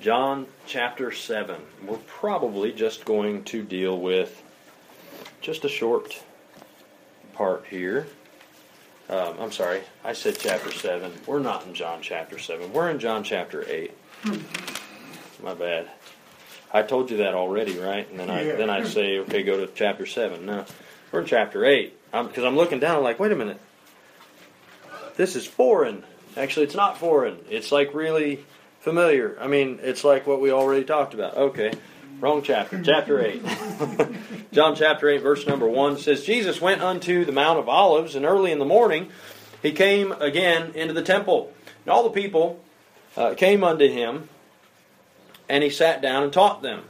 John chapter 7. We're probably just going to deal with just a short part here. I'm sorry, I said chapter 7. We're not in John chapter 7. We're in John chapter 8. My bad. I told you that already, right? And then I say, okay, go to chapter 7. No, we're in chapter 8. Because I'm looking down, I'm like, wait a minute. This is foreign. Actually, it's not foreign. It's like really familiar. I mean, it's like what we already talked about. Okay, wrong chapter. Chapter 8. John chapter 8, verse number 1 says, Jesus went unto the Mount of Olives, and early in the morning he came again into the temple. And all the people came unto him, and he sat down and taught them.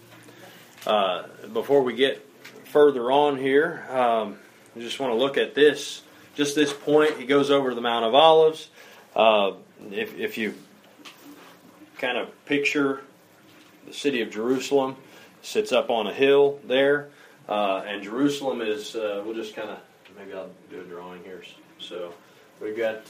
Before we get further on here, I just want to look at this. Just this point, he goes over to the Mount of Olives. If you kind of picture the city of Jerusalem, sits up on a hill there, and Jerusalem is, we'll just kind of, maybe I'll do a drawing here. So we've got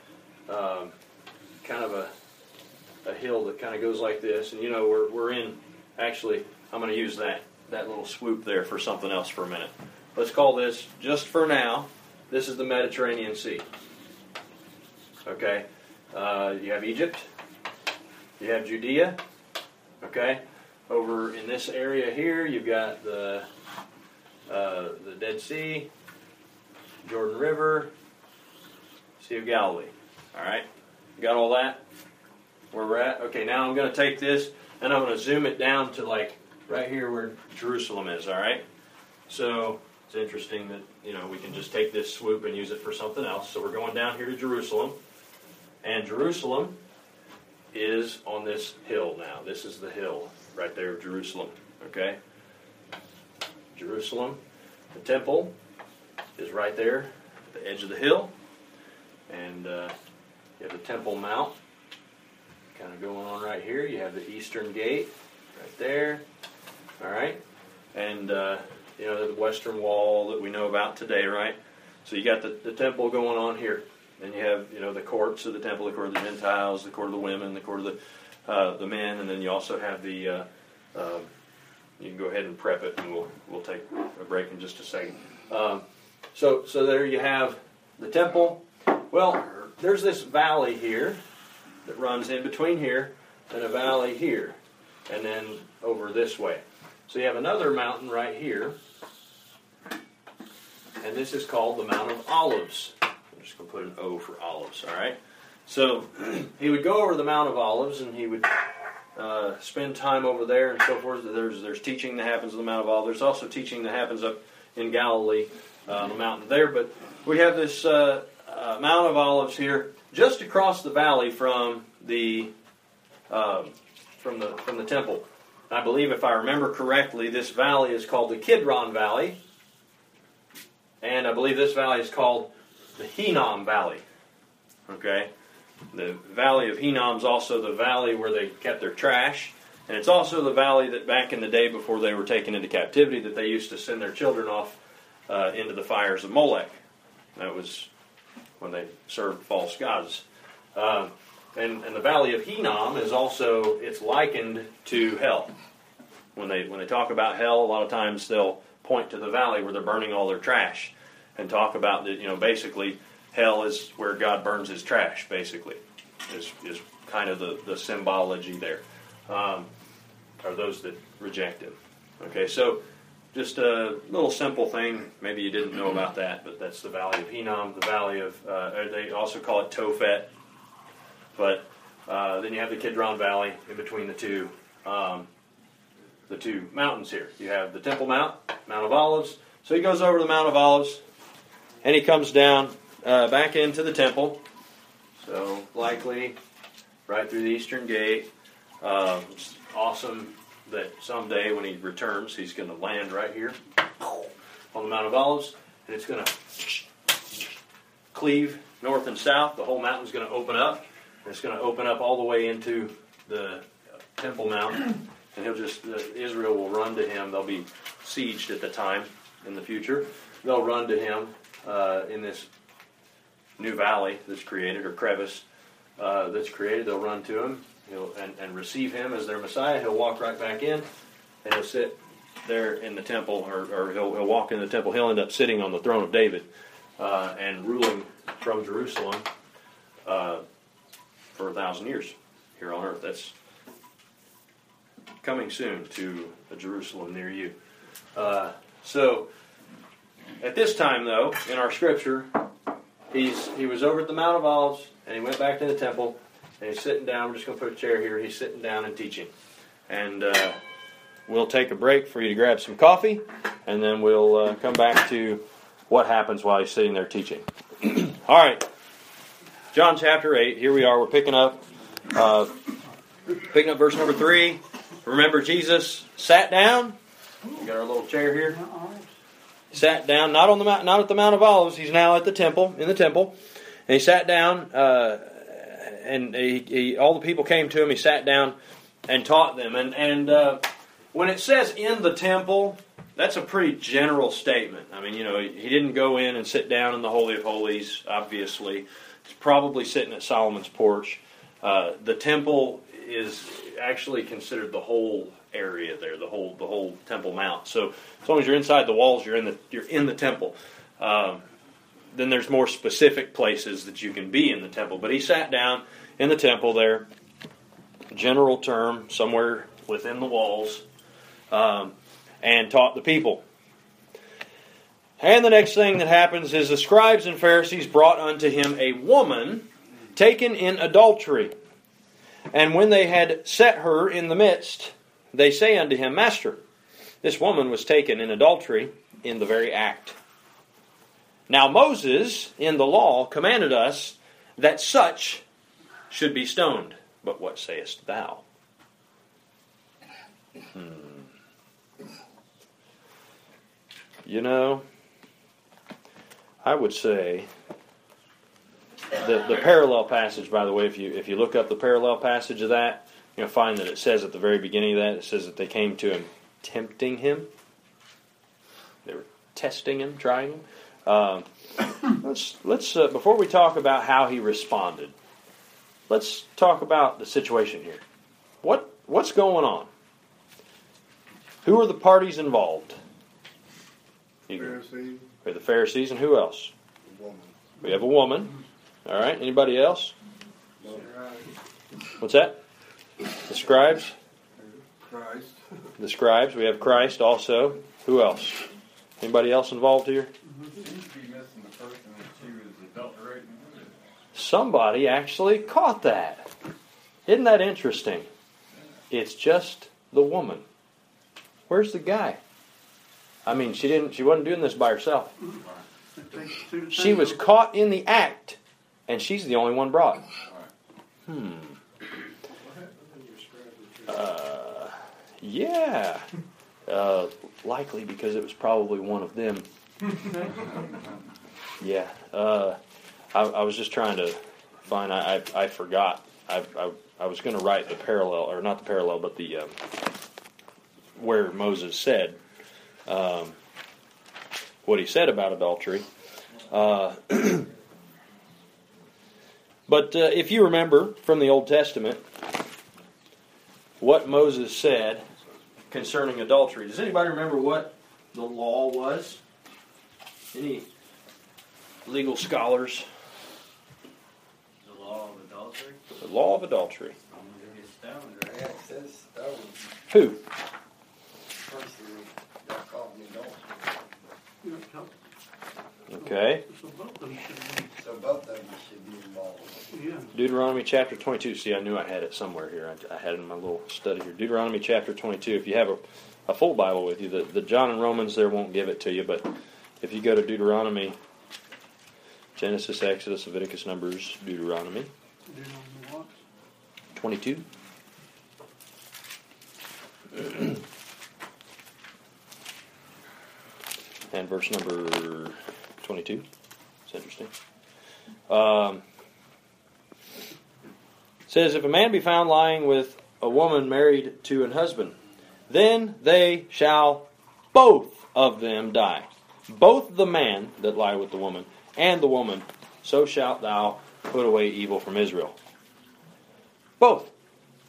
kind of a hill that kind of goes like this, and you know, we're in, actually, I'm going to use that little swoop there for something else for a minute. Let's call this, just for now, this is the Mediterranean Sea. Okay? You have Egypt. You have Judea. Okay? Over in this area here, you've got the Dead Sea, Jordan River, Sea of Galilee. All right? You got all that? Where we're at? Okay, now I'm going to take this and I'm going to zoom it down to like right here where Jerusalem is. All right? So it's interesting that, you know, we can just take this swoop and use it for something else. So we're going down here to Jerusalem. And Jerusalem is on this hill now. This is the hill right there of Jerusalem. Okay? Jerusalem. The temple is right there at the edge of the hill. And you have the Temple Mount kind of going on right here. You have the Eastern Gate right there. All right? And you know, the Western Wall that we know about today, right? So you got the temple going on here. Then you have, you know, the courts of the temple, the court of the Gentiles, the court of the women, the court of the men, and then you also have the, you can go ahead and prep it, and we'll take a break in just a second. So there you have the temple. Well, there's this valley here that runs in between here, and a valley here, and then over this way. So you have another mountain right here, and this is called the Mount of Olives. I'm just going to put an O for olives, all right? So he would go over the Mount of Olives, and he would spend time over there and so forth. There's teaching that happens on the Mount of Olives. There's also teaching that happens up in Galilee, on the mountain there. But we have this Mount of Olives here, just across the valley from the temple. I believe, if I remember correctly, this valley is called the Kidron Valley, and I believe this valley is called the Hinnom Valley. Okay? The Valley of Hinnom is also the valley where they kept their trash, and it's also the valley that back in the day before they were taken into captivity that they used to send their children off into the fires of Molech. That was when they served false gods. And the Valley of Hinnom is also, it's likened to hell. When they talk about hell, a lot of times they'll point to the valley where they're burning all their trash and talk about that, you know, basically hell is where God burns his trash, basically, is kind of the symbology there. Are those that reject him. Okay, so just a little simple thing. Maybe you didn't know about that, but that's the Valley of Hinnom, the Valley of, they also call it Tophet. But then you have the Kidron Valley in between the two mountains here. You have the Temple Mount, Mount of Olives. So he goes over the Mount of Olives, and he comes down back into the temple. So likely right through the Eastern Gate. It's awesome that someday when he returns, he's going to land right here on the Mount of Olives, and it's going to cleave north and south. The whole mountain's going to open up. It's going to open up all the way into the Temple Mount, and Israel will run to him. They'll be sieged at the time in the future. They'll run to him in this new valley that's created, or crevice that's created. They'll run to him, and receive him as their Messiah, he'll walk right back in, and he'll sit there in the temple, or he'll walk in the temple. He'll end up sitting on the throne of David and ruling from Jerusalem for 1,000 years here on earth. That's coming soon to a Jerusalem near you. So at this time, though, in our scripture, he was over at the Mount of Olives, and he went back to the temple, and he's sitting down. We're just going to put a chair here. He's sitting down and teaching. And we'll take a break for you to grab some coffee, and then we'll come back to what happens while he's sitting there teaching. All right. John chapter 8. Here we are. We're picking up verse number 3. Remember, Jesus sat down. We got our little chair here. He sat down, not at the Mount of Olives. He's now at the temple, in the temple, and he sat down. And all the people came to him. He sat down and taught them. And when it says in the temple, that's a pretty general statement. I mean, he didn't go in and sit down in the Holy of Holies. Obviously, he's probably sitting at Solomon's porch. The temple is actually considered the whole area there, the whole Temple Mount. So as long as you're inside the walls, you're in the temple. Then there's more specific places that you can be in the temple. But he sat down in the temple there, general term, somewhere within the walls, and taught the people. And the next thing that happens is the scribes and Pharisees brought unto him a woman taken in adultery. And when they had set her in the midst, they say unto him, Master, this woman was taken in adultery in the very act. Now Moses, in the law, commanded us that such should be stoned. But what sayest thou? I would say the parallel passage, by the way, if you look up the parallel passage of that, you'll find that it says at the very beginning of that, it says that they came to him tempting him. They were testing him, trying him. Let's before we talk about how he responded, let's talk about the situation here. What's going on? Who are the parties involved? Pharisees. We have the Pharisees, and who else? The woman. We have a woman. All right. Anybody else? No. What's that? The scribes. Christ. The scribes. We have Christ also. Who else? Anybody else involved here? Seems to be missing the person that she was adulterating with. Somebody actually caught that. Isn't that interesting? It's just the woman. Where's the guy? I mean, she wasn't doing this by herself. She was caught in the act, and she's the only one brought. Yeah. Likely because it was probably one of them. Yeah. I was just trying to find. I forgot. I was going to write the parallel, or not the parallel, but the where Moses said what he said about adultery. But if you remember from the Old Testament what Moses said concerning adultery, does anybody remember what the law was? Any legal scholars? The law of adultery? The law of adultery. I'm going to get stoned, right? Yeah, it says stone. Who? Person got caught in adultery. Okay. So both of them should be involved. Deuteronomy chapter 22. See, I knew I had it somewhere here. I had it in my little study here. Deuteronomy chapter 22. If you have a full Bible with you, the John and Romans there won't give it to you, but if you go to Deuteronomy, Genesis, Exodus, Leviticus, Numbers, Deuteronomy 22. And verse number 22. It's interesting. Says, if a man be found lying with a woman married to an husband, then they shall both of them die. Both the man that lie with the woman and the woman, so shalt thou put away evil from Israel. Both.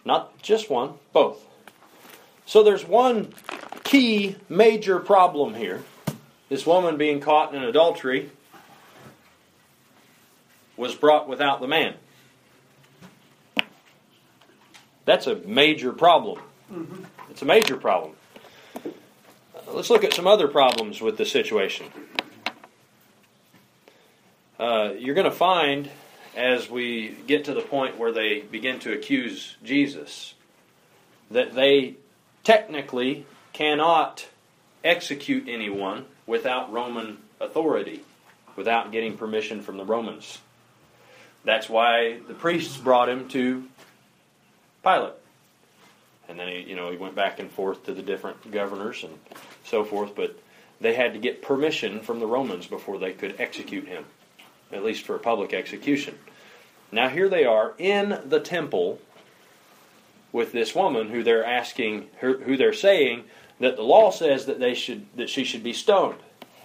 Not just one, both. So there's one key major problem here. This woman being caught in adultery was brought without the man. That's a major problem. It's a major problem. Let's look at some other problems with the situation. You're going to find, as we get to the point where they begin to accuse Jesus, that they technically cannot execute anyone without Roman authority, without getting permission from the Romans. That's why the priests brought him to Pilate. And then he went back and forth to the different governors and so forth, but they had to get permission from the Romans before they could execute him, at least for a public execution. Now here they are in the temple with this woman who they're asking, who they're saying that the law says that she should be stoned.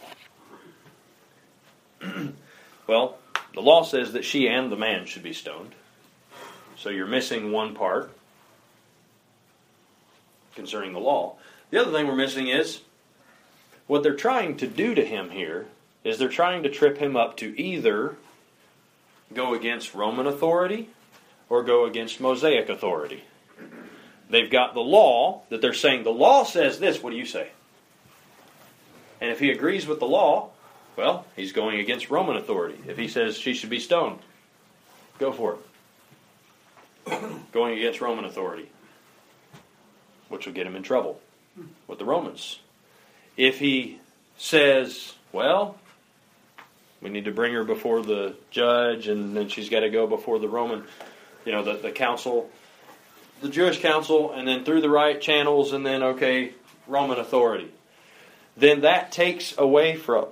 Well, the law says that she and the man should be stoned. So you're missing one part concerning the law. The other thing we're missing is what they're trying to do to him here is they're trying to trip him up to either go against Roman authority or go against Mosaic authority. They've got the law that they're saying, the law says this, what do you say? And if he agrees with the law, well, he's going against Roman authority. If he says she should be stoned, go for it. Going against Roman authority, which will get him in trouble with the Romans. If he says, well, we need to bring her before the judge, and then she's got to go before the Roman, the council, the Jewish council, and then through the right channels, and then, Roman authority. Then that takes away from,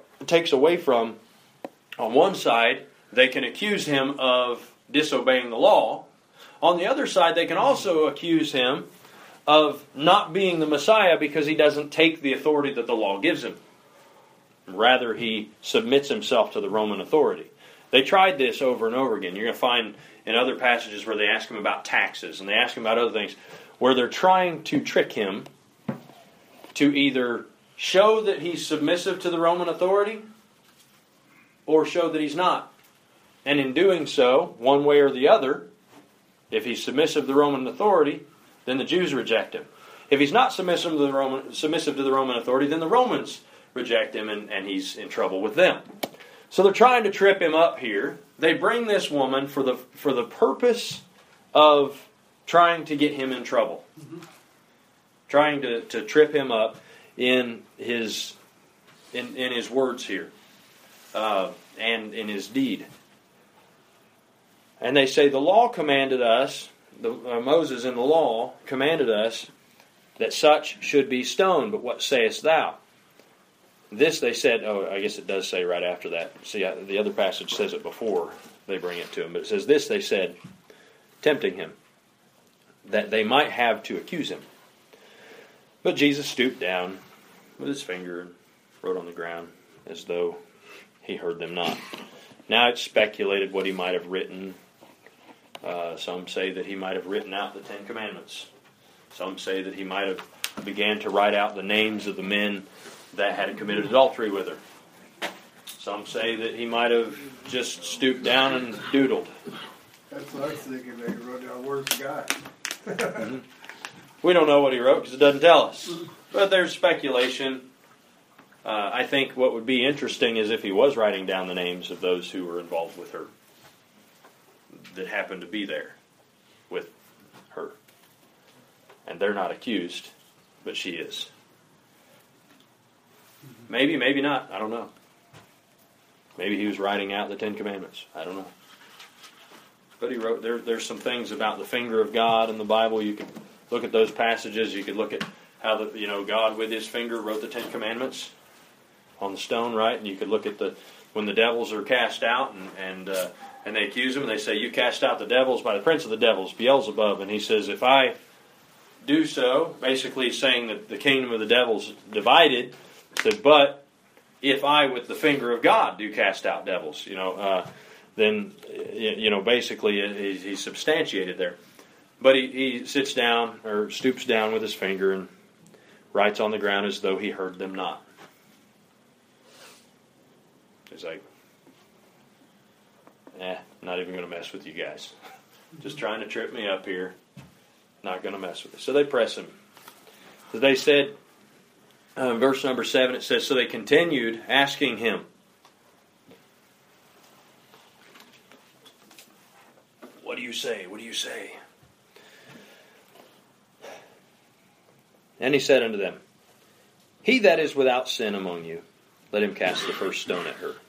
on one side, they can accuse him of disobeying the law. On the other side, they can also accuse him of not being the Messiah because he doesn't take the authority that the law gives him. Rather, he submits himself to the Roman authority. They tried this over and over again. You're going to find in other passages where they ask him about taxes and they ask him about other things, where they're trying to trick him to either show that he's submissive to the Roman authority or show that he's not. And in doing so, one way or the other, if he's submissive to the Roman authority, then the Jews reject him. If he's not submissive to the Roman authority, then the Romans reject him, and he's in trouble with them. So they're trying to trip him up here. They bring this woman for the purpose of trying to get him in trouble. Trying to trip him up in his words here, and in his deed. And they say the law commanded us, Moses in the law commanded us that such should be stoned, but what sayest thou? This they said, I guess it does say right after that. See, the other passage says it before they bring it to him. But it says, this they said, tempting him, that they might have to accuse him. But Jesus stooped down with his finger and wrote on the ground as though he heard them not. Now it's speculated what he might have written. Some say that he might have written out the Ten Commandments. Some say that he might have began to write out the names of the men that had committed adultery with her. Some say that he might have just stooped down and doodled. That's what I was thinking. They wrote down words of God. We don't know what he wrote because it doesn't tell us. But there's speculation. I think what would be interesting is if he was writing down the names of those who were involved with her, that happened to be there with her. And they're not accused, but she is. Maybe, maybe not. I don't know. Maybe he was writing out the Ten Commandments. I don't know. But he wrote, there's some things about the finger of God in the Bible. You can look at those passages. You could look at how God with his finger wrote the Ten Commandments on the stone, right? And you could look at when the devils are cast out and they accuse him and they say, you cast out the devils by the prince of the devils, Beelzebub. And he says, if I do so, basically saying that the kingdom of the devils divided, said, but if I with the finger of God do cast out devils, then basically he's substantiated there. But he sits down, or stoops down with his finger, and writes on the ground as though he heard them not. He's like, not even going to mess with you guys. Just trying to trip me up here. Not going to mess with it. So they press him. So they said, verse number 7, it says, so they continued asking him, what do you say? What do you say? And he said unto them, he that is without sin among you, let him cast the first stone at her.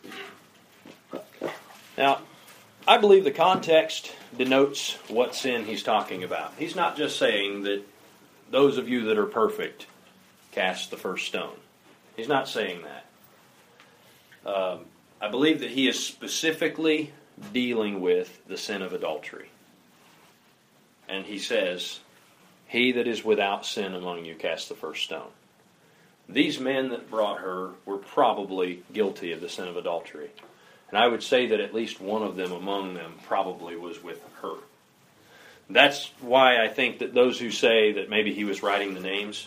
Now, I believe the context denotes what sin he's talking about. He's not just saying that those of you that are perfect cast the first stone. He's not saying that. I believe that he is specifically dealing with the sin of adultery. And he says, he that is without sin among you cast the first stone. These men that brought her were probably guilty of the sin of adultery. And I would say that at least one of them among them probably was with her. That's why I think that those who say that maybe he was writing the names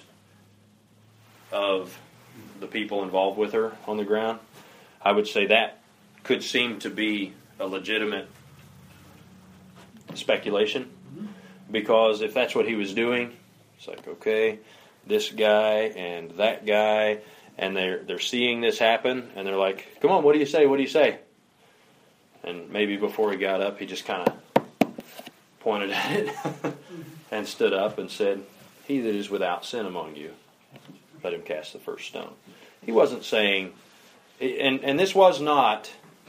of the people involved with her on the ground, I would say that could seem to be a legitimate speculation. Because if that's what he was doing, it's like, okay, this guy and that guy, and they're seeing this happen, and they're like, come on, what do you say? What do you say? And maybe before he got up, he just kind of pointed at it and stood up and said, he that is without sin among you, let him cast the first stone. He wasn't saying, and this was not,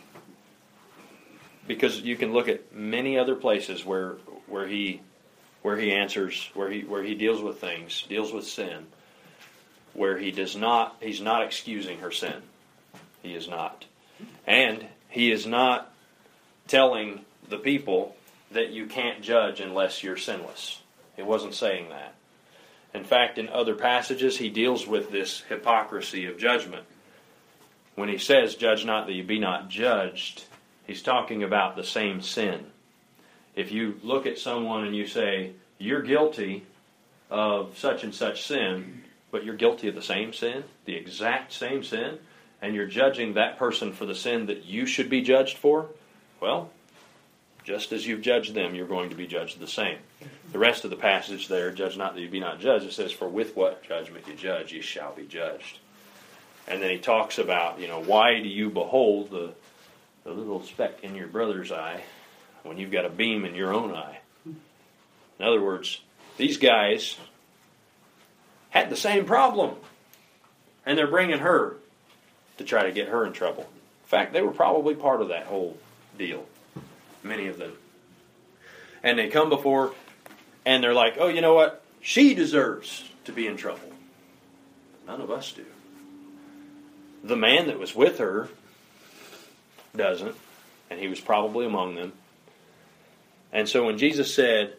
because you can look at many other places where he answers, where he deals with things, deals with sin, where he's not excusing her sin. He is not. And he is not telling the people that you can't judge unless you're sinless. It wasn't saying that. In fact, in other passages, he deals with this hypocrisy of judgment. When he says, judge not that you be not judged, he's talking about the same sin. If you look at someone and you say, you're guilty of such and such sin, but you're guilty of the same sin, the exact same sin, and you're judging that person for the sin that you should be judged for, well, just as you've judged them, you're going to be judged the same. The rest of the passage there, judge not that you be not judged, it says, for with what judgment you judge, you shall be judged. And then he talks about, why do you behold the little speck in your brother's eye when you've got a beam in your own eye? In other words, these guys had the same problem. And they're bringing her to try to get her in trouble. In fact, they were probably part of that whole deal. Many of them. And they come before, and they're like, oh, you know what? She deserves to be in trouble. None of us do. The man that was with her doesn't, and he was probably among them. And so when Jesus said,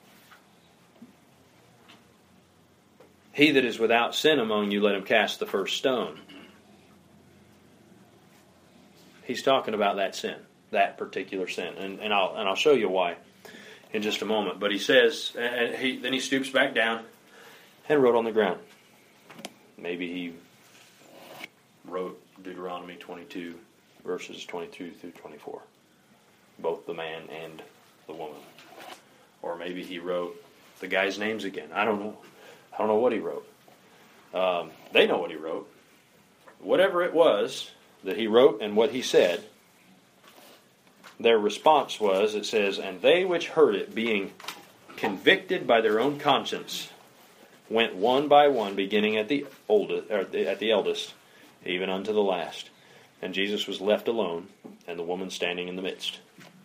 he that is without sin among you, let him cast the first stone, he's talking about that sin, that particular sin. And I'll show you why in just a moment. But he says, then he stoops back down and wrote on the ground. Maybe he wrote Deuteronomy 22, verses 22 through 24. Both the man and the woman. Or maybe he wrote the guy's names again. I don't know. I don't know what he wrote. They know what he wrote. Whatever it was that he wrote and what he said, their response was, it says, and they which heard it, being convicted by their own conscience, went one by one, beginning at the oldest, or at the eldest, even unto the last. And Jesus was left alone, and the woman standing in the midst.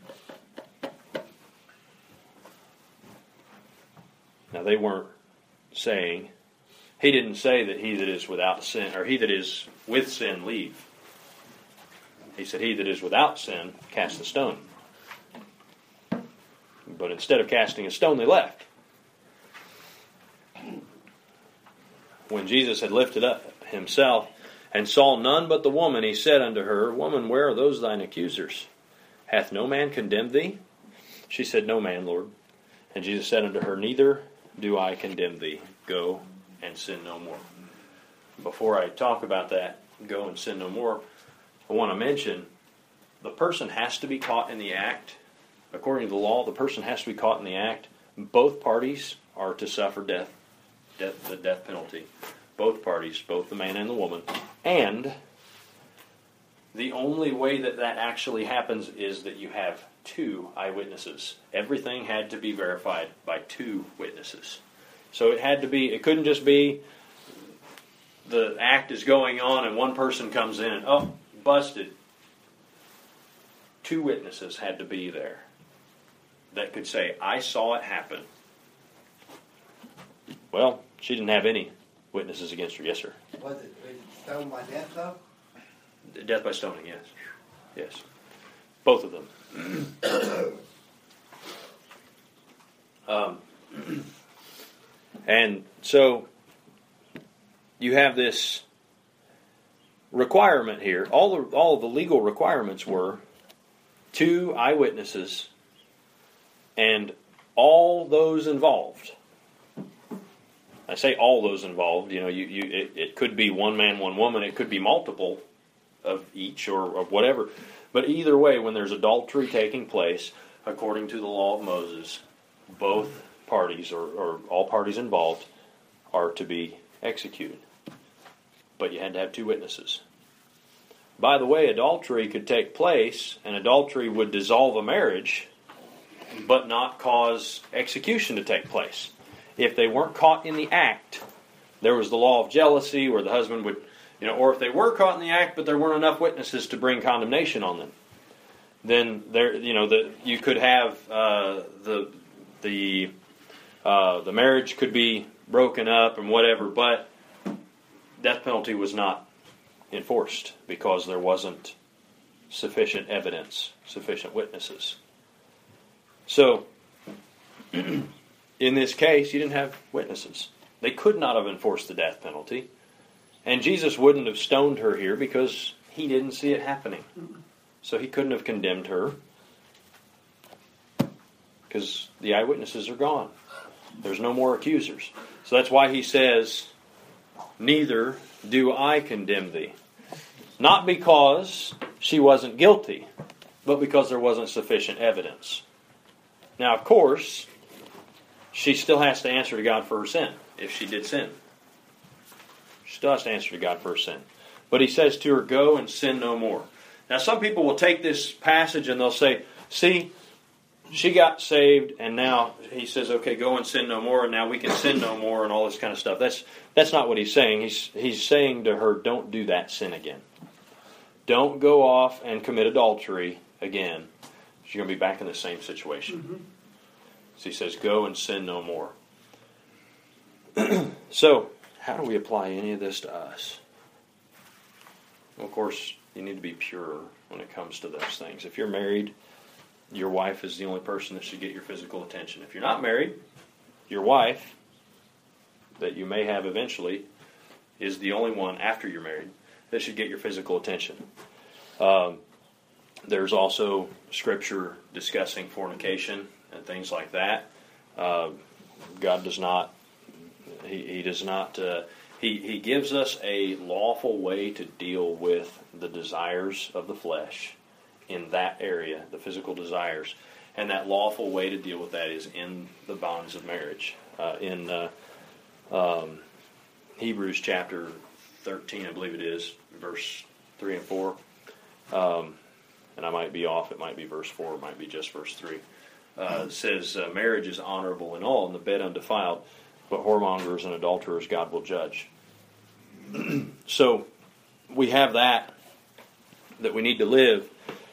Now they weren't saying, he didn't say that he that is without sin, or he that is with sin, leave. He said, he that is without sin, cast the stone. But instead of casting a stone, they left. When Jesus had lifted up himself and saw none but the woman, he said unto her, woman, where are those thine accusers? Hath no man condemned thee? She said, no man, Lord. And Jesus said unto her, Neither do I condemn thee. Go and sin no more. Before I talk about that, go and sin no more, I want to mention the person has to be caught in the act. According to the law, the person has to be caught in the act. Both parties are to suffer the death penalty. Both parties, both the man and the woman. And the only way that actually happens is that you have 2 eyewitnesses. Everything had to be verified by 2 witnesses. So it couldn't just be the act is going on and one person comes in and, oh, busted. 2 witnesses had to be there that could say, I saw it happen. Well, she didn't have any witnesses against her. Yes, sir. Was it stoned by death, though? Death by stoning, yes. Yes. Both of them. And so you have this requirement here. All of the legal requirements were 2 eyewitnesses and all those involved. I say all those involved. It could be one man, one woman. It could be multiple of each or of whatever. But either way, when there's adultery taking place, according to the law of Moses, both parties or all parties involved are to be executed. But you had to have 2 witnesses. By the way, adultery could take place, and adultery would dissolve a marriage, but not cause execution to take place. If they weren't caught in the act, there was the law of jealousy where the husband would, or if they were caught in the act but there weren't enough witnesses to bring condemnation on them, then you could have the marriage could be broken up and whatever, but death penalty was not enforced because there wasn't sufficient evidence, sufficient witnesses. So, in this case, you didn't have witnesses. They could not have enforced the death penalty. And Jesus wouldn't have stoned her here because he didn't see it happening. So he couldn't have condemned her because the eyewitnesses are gone. There's no more accusers. So that's why he says, Neither do I condemn thee. Not because she wasn't guilty, but because there wasn't sufficient evidence. Now, of course, she still has to answer to God for her sin, if she did sin. She still has to answer to God for her sin. But he says to her, Go and sin no more. Now, some people will take this passage and they'll say, see, she got saved, and now he says, okay, go and sin no more, and now we can sin no more, and all this kind of stuff. That's not what he's saying. He's saying to her, don't do that sin again. Don't go off and commit adultery again. You're going to be back in the same situation. Mm-hmm. So he says, go and sin no more. So, how do we apply any of this to us? Well, of course, you need to be pure when it comes to those things. If you're married, your wife is the only person that should get your physical attention. If you're not married, your wife, that you may have eventually, is the only one after you're married that should get your physical attention. There's also scripture discussing fornication and things like that. God does not. He does not. He gives us a lawful way to deal with the desires of the flesh in that area, the physical desires, and that lawful way to deal with that is in the bonds of marriage. In Hebrews chapter 13, I believe it is, verse 3 and 4. And I might be off. It might be verse 4. It might be just verse 3. It says, marriage is honorable in all, and the bed undefiled, but whoremongers and adulterers God will judge. So we have that we need to live.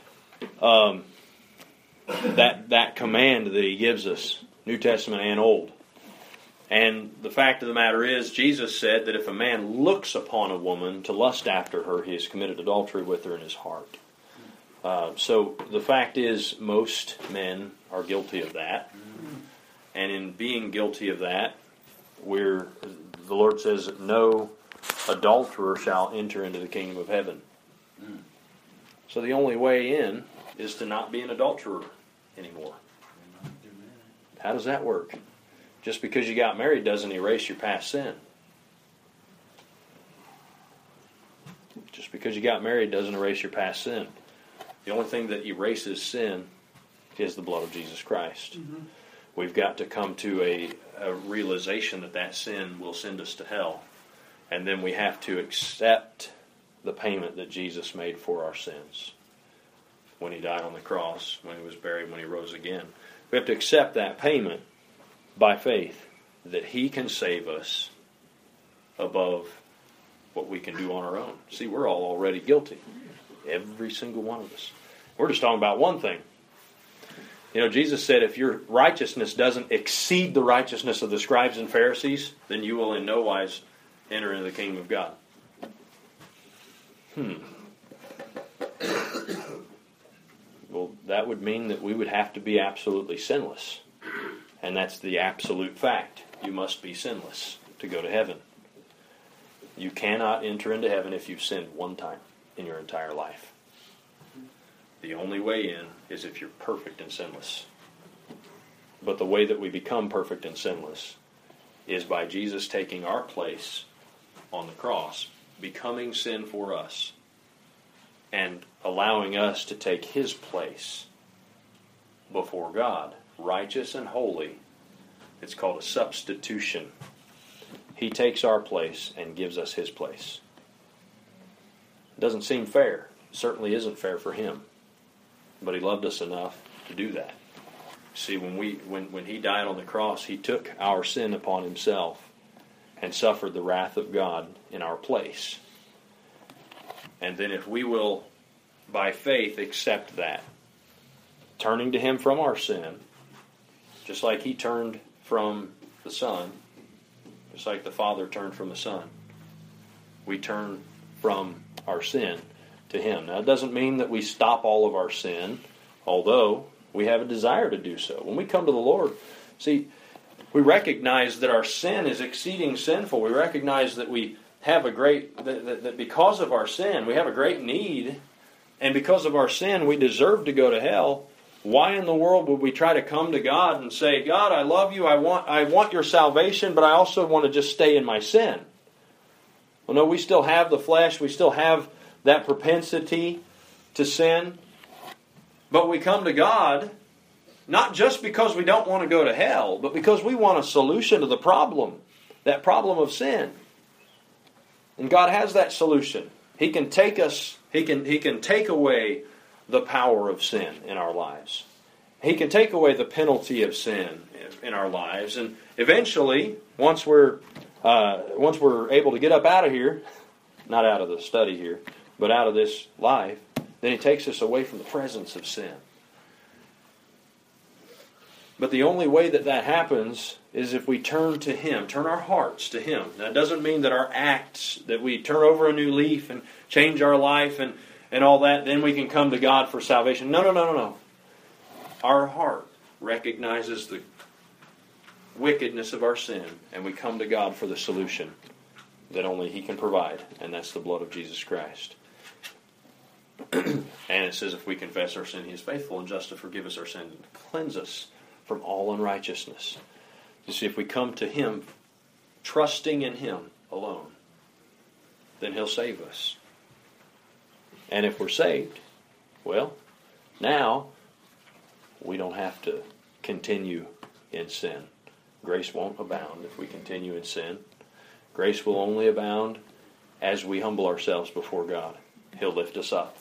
That command that he gives us, New Testament and Old. And the fact of the matter is, Jesus said that if a man looks upon a woman to lust after her, he has committed adultery with her in his heart. So the fact is, most men are guilty of that. And in being guilty of that, the Lord says, no adulterer shall enter into the kingdom of heaven. So the only way in is to not be an adulterer anymore. How does that work? Just because you got married doesn't erase your past sin. Just because you got married doesn't erase your past sin. The only thing that erases sin is the blood of Jesus Christ. Mm-hmm. We've got to come to a realization that sin will send us to hell. And then we have to accept the payment that Jesus made for our sins. When He died on the cross, when He was buried, when He rose again. We have to accept that payment by faith, that He can save us above what we can do on our own. See, we're all already guilty. Every single one of us. We're just talking about one thing. You know, Jesus said, if your righteousness doesn't exceed the righteousness of the scribes and Pharisees, then you will in no wise enter into the kingdom of God. Well, that would mean that we would have to be absolutely sinless. And that's the absolute fact. You must be sinless to go to heaven. You cannot enter into heaven if you've sinned one time in your entire life. The only way in is if you're perfect and sinless. But the way that we become perfect and sinless is by Jesus taking our place on the cross, becoming sin for us, and allowing us to take His place before God, righteous and holy. It's called a substitution. He takes our place and gives us His place. It doesn't seem fair. It certainly isn't fair for Him. But He loved us enough to do that. See, when He died on the cross, He took our sin upon Himself and suffered the wrath of God in our place. And then if we will, by faith, accept that, turning to Him from our sin, just like He turned from the Son, just like the Father turned from the Son, we turn from our sin to Him. Now, it doesn't mean that we stop all of our sin, although we have a desire to do so. When we come to the Lord, see, we recognize that our sin is exceeding sinful. We recognize that we have that because of our sin, we have a great need, and because of our sin, we deserve to go to hell. Why in the world would we try to come to God and say, God, I love you, I want your salvation, but I also want to just stay in my sin? Well, no, we still have the flesh, we still have that propensity to sin, but we come to God not just because we don't want to go to hell, but because we want a solution to the problem, that problem of sin. And God has that solution. He can take us, He can take away the power of sin in our lives. He can take away the penalty of sin in our lives, and eventually, once we're able to get up out of here, not out of the study here, but out of this life, then He takes us away from the presence of sin. But the only way that happens is if we turn to Him, turn our hearts to Him. That doesn't mean that our acts, that we turn over a new leaf and change our life and all that, then we can come to God for salvation. No. Our heart recognizes the wickedness of our sin, and we come to God for the solution that only He can provide, and that's the blood of Jesus Christ. And it says if we confess our sin, He is faithful and just to forgive us our sin and cleanse us from all unrighteousness. You see, if we come to Him, trusting in Him alone, then He'll save us. And if we're saved, well, now we don't have to continue in sin. Grace won't abound if we continue in sin. Grace will only abound as we humble ourselves before God. He'll lift us up.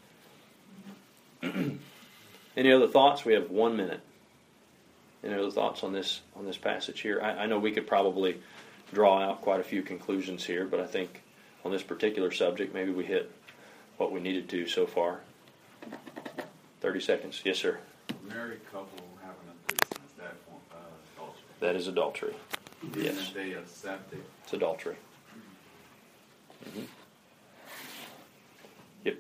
Any other thoughts? We have 1 minute. Any other thoughts on this passage here? I know we could probably draw out quite a few conclusions here, but I think on this particular subject, maybe we hit what we needed to so far. 30 seconds. Yes, sir. Married couple having a threesome, is that adultery? That is adultery. Yes. If they accept it. It's adultery. Mm-hmm. Yep.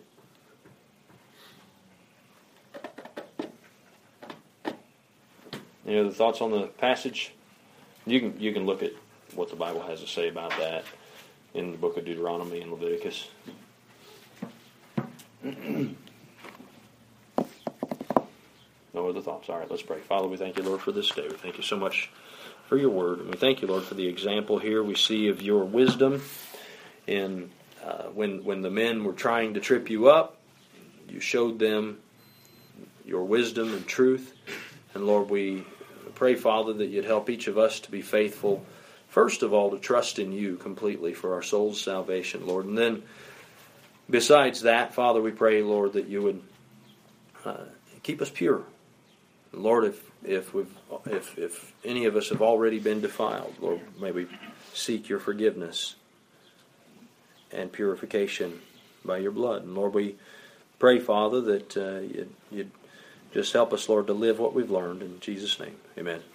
Any other thoughts on the passage? You can look at what the Bible has to say about that in the book of Deuteronomy and Leviticus. No other thoughts? All right, let's pray. Father, we thank you, Lord, for this day. We thank you so much for your word. And we thank you, Lord, for the example here we see of your wisdom. And when the men were trying to trip you up, you showed them your wisdom and truth. And Lord, we pray, Father, that you'd help each of us to be faithful, first of all, to trust in you completely for our soul's salvation, Lord. And then, besides that, Father, we pray, Lord, that you would keep us pure. Lord, if any of us have already been defiled, Lord, may we seek your forgiveness and purification by your blood. And Lord, we pray, Father, that you'd just help us, Lord, to live what we've learned. In Jesus' name, amen.